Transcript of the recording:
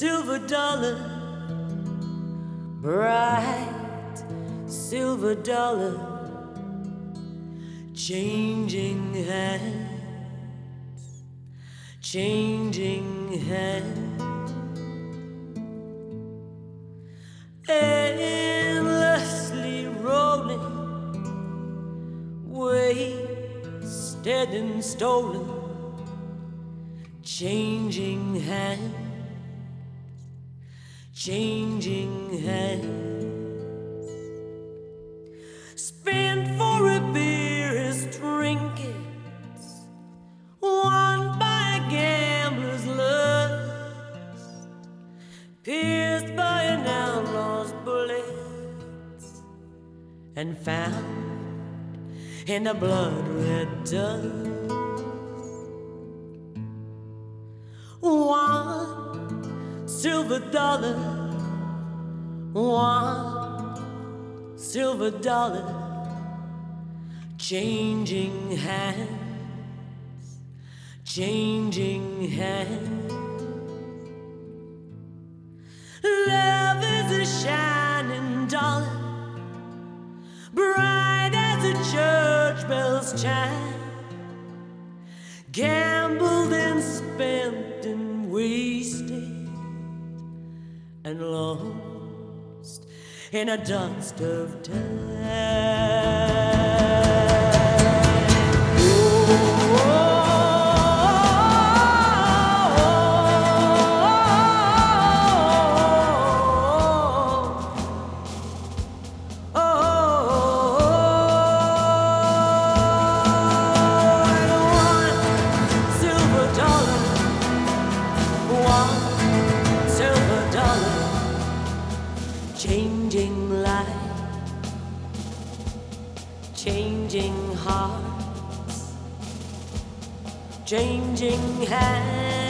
silver dollar, bright silver dollar, changing hands, changing hands, endlessly rolling, wasted and stolen, changing hands, changing hands. Spent for a beer as trinkets, won by a gambler's lust, pierced by an outlaw's bullets, and found in the blood-red dust. One silver dollar, one silver dollar, changing hands, changing hands. Love is a shining dollar, bright as a church bell's chime, gambled and spent and wasted and lost in a dust of time. Changing life, changing hearts, changing hands.